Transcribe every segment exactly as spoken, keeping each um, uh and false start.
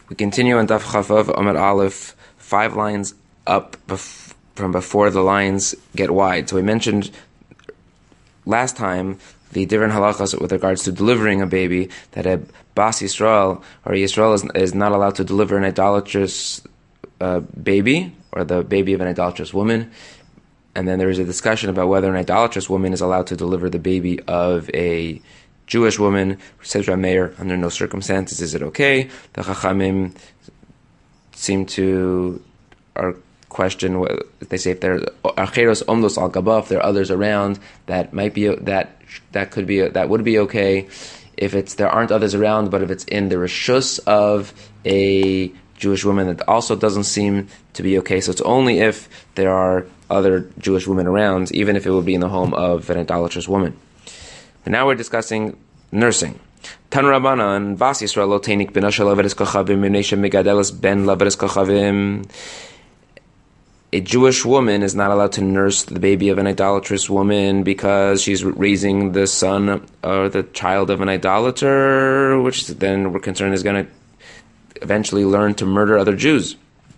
We continue on Daf Chavav Amud Aleph, five lines up bef- from before the lines get wide. So we mentioned last time the different halachas with regards to delivering a baby, that a Bas Yisrael or Yisrael is, is not allowed to deliver an idolatrous uh, baby or the baby of an idolatrous woman. And then there is a discussion about whether an idolatrous woman is allowed to deliver the baby of a Jewish woman. Says Rav Meir, under no circumstances is it okay. The Chachamim seem to are question what they say if there are acheros omdos al gaba, if there are others around that might be that that could be that would be okay. If it's there aren't others around, but if it's in the reshus of a Jewish woman, that also doesn't seem to be okay. So it's only if there are other Jewish women around, even if it would be in the home of an idolatrous woman. And now we're discussing nursing. Tan Rabbanan, Bas Yisrael lo teinik b'na shel averes kochavim minei shemegadeles ben laveres kochavim. A Jewish woman is not allowed to nurse the baby of an idolatrous woman because she's raising the son or the child of an idolater, which then we're concerned is going to eventually learn to murder other Jews.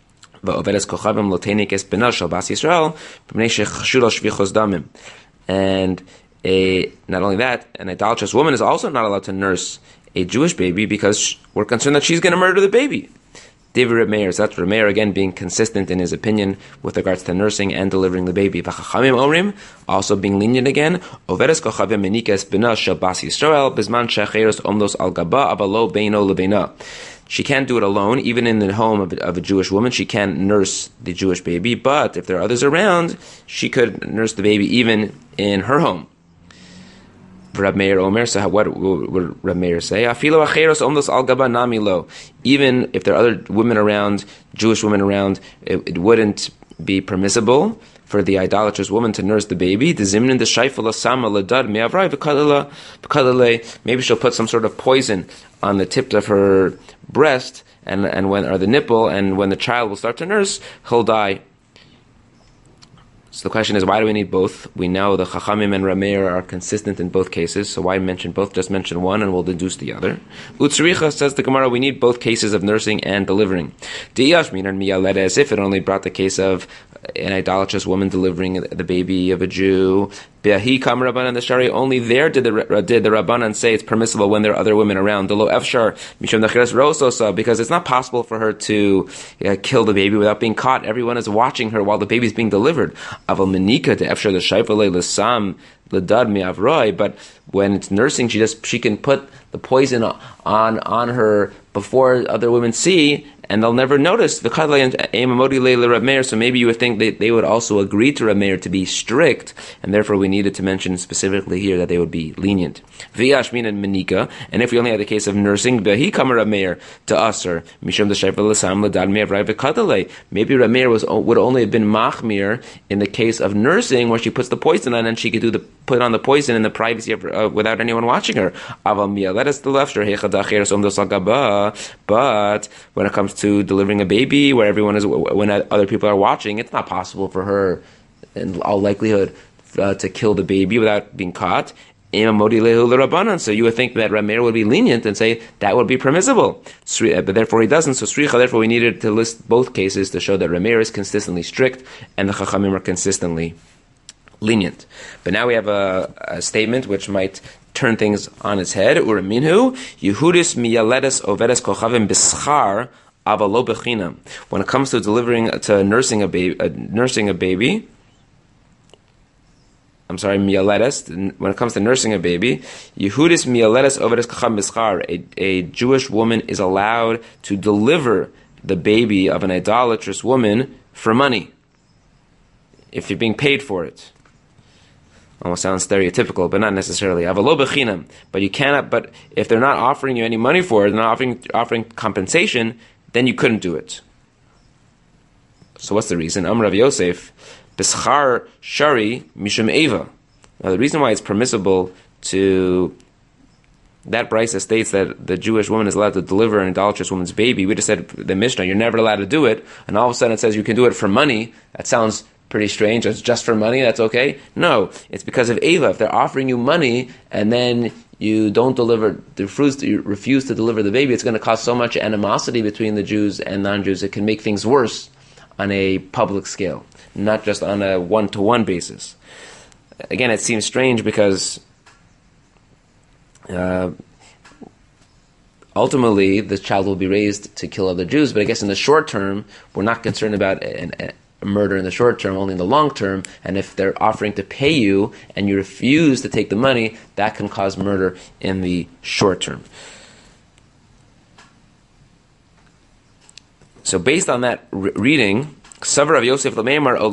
And a, not only that, an idolatrous woman is also not allowed to nurse a Jewish baby because we're concerned that she's going to murder the baby. David Reb Meir, so that's Reb Meir again being consistent in his opinion with regards to nursing and delivering the baby. V'chachamim omrim, also being lenient again. Overes kochavim menikes b'na shel Bas Yisrael b'zman she'acheros omdos al gaba avalo beino lebeina. She can't do it alone, even in the home of a, of a Jewish woman. She can't nurse the Jewish baby, but if there are others around, she could nurse the baby even in her home. Reb Meir Omer, so what would Reb Meir say? Afilo acheros omdos al gaba nami lo. Even if there are other women around, Jewish women around, it, it wouldn't be permissible for the idolatrous woman to nurse the baby. The zimnin the shaifala sama ladad me'avrai v'kadala v'kadale. Maybe she'll put some sort of poison on the tip of her breast and and when or the nipple, and when the child will start to nurse, he'll die. So the question is, why do we need both? We know the Chachamim and Reb Meir are consistent in both cases, so why mention both? Just mention one and we'll deduce the other. Utzricha, says the Gemara, we need both cases of nursing and delivering. Diyashmin and Miyaled, as if it only brought the case of an idolatrous woman delivering the baby of a Jew. Be'ahi kam Rabbanan the Shari, only there did the did the Rabbanan say it's permissible when there are other women around. Delo efshar mishum nachiras rososa, because it's not possible for her to uh, kill the baby without being caught. Everyone is watching her while the baby is being delivered. Aval menika de efshar the shaifalei l'sam l'dad mi'avroi, but when it's nursing, she just she can put the poison on on her before other women see, and they'll never notice. So maybe you would think they, they would also agree to Reb Meir to be strict, and therefore we needed to mention specifically here that they would be lenient. V'yashmin and menika, and if we only had the case of nursing, behi kam Reb Meir to usher mishum d'shayfel l'sam l'dad me'avrai v'kadalei. Maybe Reb Meir was would only have been machmir in the case of nursing, where she puts the poison on and she could do the put on the poison in the privacy of uh, without anyone watching her. Aval mia, let us the left. But when it comes to delivering a baby, where everyone is, when other people are watching, it's not possible for her, in all likelihood, uh, to kill the baby without being caught. So you would think that Reb Meir would be lenient and say that would be permissible, but therefore he doesn't. So Sricha, therefore we needed to list both cases to show that Reb Meir is consistently strict and the Chachamim are consistently lenient. But now we have a, a statement which might turn things on its head. Uraminhu Yehudis miyaledes ovedes kochavim b'schar avalo bechinam. When it comes to delivering to nursing a baby, uh, nursing a baby. I'm sorry, miyaledes. When it comes to nursing a baby, Yehudis miyaledes ovedes kochavim b'schar. A, a Jewish woman is allowed to deliver the baby of an idolatrous woman for money, if you're being paid for it. Almost sounds stereotypical, but not necessarily. Avalo bechinam, but you cannot. But if they're not offering you any money for it, they're not offering offering compensation, then you couldn't do it. So what's the reason? Amar Rav Yosef, b'schar shari mishum eva. Now the reason why it's permissible to that brisa states that the Jewish woman is allowed to deliver an idolatrous woman's baby. We just said the Mishnah, you're never allowed to do it, and all of a sudden it says you can do it for money. That sounds pretty strange. It's just for money, that's okay? No, it's because of Eva. If they're offering you money and then you don't deliver, refuse to, you refuse to deliver the baby, it's going to cause so much animosity between the Jews and non-Jews, it can make things worse on a public scale, not just on a one-to-one basis. Again, it seems strange because uh, ultimately the child will be raised to kill other Jews, but I guess in the short term, we're not concerned about an, an, a murder in the short term, only in the long term, and if they're offering to pay you and you refuse to take the money, that can cause murder in the short term. So based on that re- reading, so Rabbi Yosef said,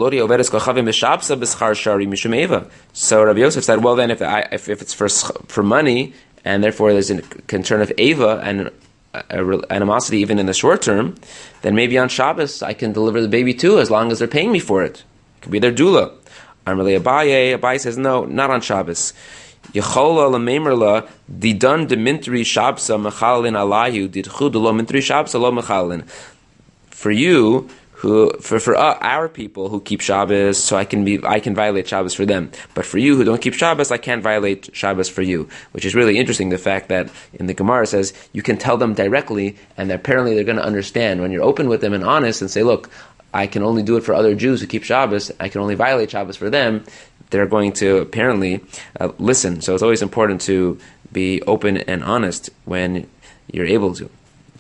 well then, if, I, if, if it's for, for money, and therefore there's a concern of Eva and a, a animosity even in the short term, then maybe on Shabbos I can deliver the baby too, as long as they're paying me for it. It could be their doula. Amarle Abaye, Abaye says, no, not on Shabbos. Yechola l'meimerla didan demintri shabsa mechalin alayhu didchu lo mintri shabsa lo mechalin. For you, who for for uh, our people who keep Shabbos, so I can be I can violate Shabbos for them. But for you who don't keep Shabbos, I can't violate Shabbos for you. Which is really interesting. The fact that in the Gemara says you can tell them directly, and apparently they're going to understand when you're open with them and honest and say, look, I can only do it for other Jews who keep Shabbos. I can only violate Shabbos for them. They're going to apparently uh, listen. So it's always important to be open and honest when you're able to.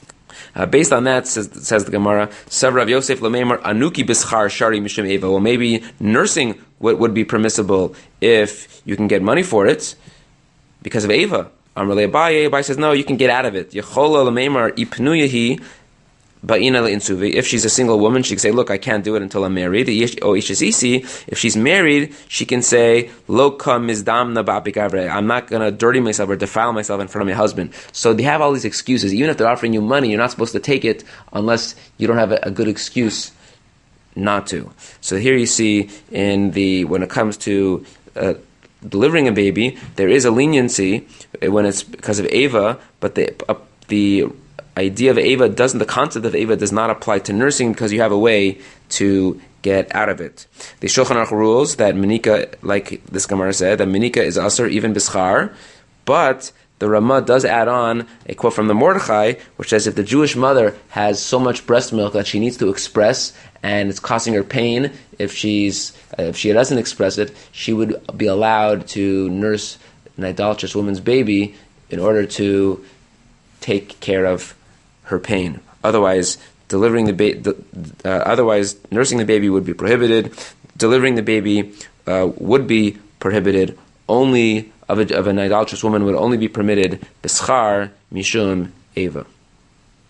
Uh, based on that, says, says the Gemara, Sav Rav Yosef Lameimar Anuki Bischar Shari Mishum Eva. Well, maybe nursing would, would be permissible if you can get money for it because of Eva. Amrle Abaye, Abaye says, no, you can get out of it. Yechola Lameimar Ipnuyahi Ba'ina Insuvi. If she's a single woman, she can say, look, I can't do it until I'm married. O Ishasisi, if she's married, she can say, Lo ka mizdamna ba'apikavre. I'm not going to dirty myself or defile myself in front of my husband. So they have all these excuses. Even if they're offering you money, you're not supposed to take it unless you don't have a, a good excuse not to. So here you see in the, when it comes to uh, delivering a baby, there is a leniency when it's because of Eva, but the, uh, the idea of Eva doesn't, the concept of Eva does not apply to nursing because you have a way to get out of it. The Shulchan Aruch rules that Menika, like this Gemara said, that Menika is Asur even Bischar, but the Ramah does add on a quote from the Mordechai, which says if the Jewish mother has so much breast milk that she needs to express and it's causing her pain, if she's if she doesn't express it, she would be allowed to nurse an idolatrous woman's baby in order to take care of her pain. Otherwise, delivering the baby, uh, otherwise nursing the baby would be prohibited. Delivering the baby uh, would be prohibited. Only of, a, of an idolatrous woman would only be permitted bischar mishum eva.